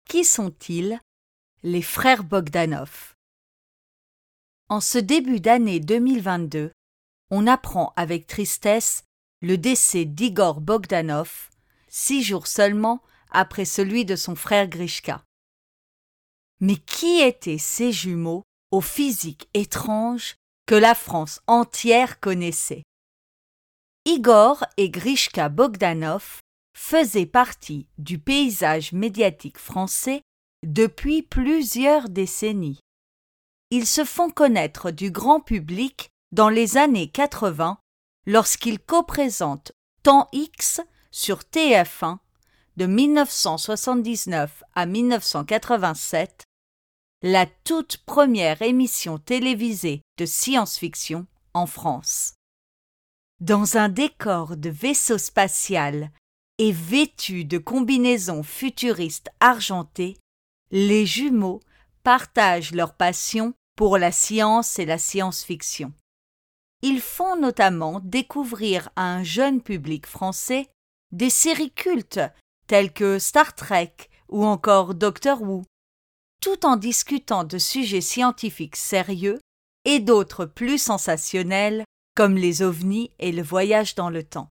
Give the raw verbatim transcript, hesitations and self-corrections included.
Qui sont-ils? Les frères Bogdanov. En ce début d'année deux mille vingt-deux, on apprend avec tristesse le décès d'Igor Bogdanov, six jours seulement après celui de son frère Grishka. Mais qui étaient ces jumeaux au physique étrange que la France entière connaissait? Igor et Grishka Bogdanov faisaient partie du paysage médiatique français depuis plusieurs décennies. Ils se font connaître du grand public dans les années quatre-vingts lorsqu'ils co-présentent Temps X sur T F un de mille neuf cent soixante-dix-neuf à mille neuf cent quatre-vingt-sept, la toute première émission télévisée de science-fiction en France. Dans un décor de vaisseau spatial et vêtus de combinaisons futuristes argentées, les jumeaux partagent leur passion pour la science et la science-fiction. Ils font notamment découvrir à un jeune public français des séries cultes telles que Star Trek ou encore Doctor Who, tout en discutant de sujets scientifiques sérieux et d'autres plus sensationnels comme les ovnis et le voyage dans le temps.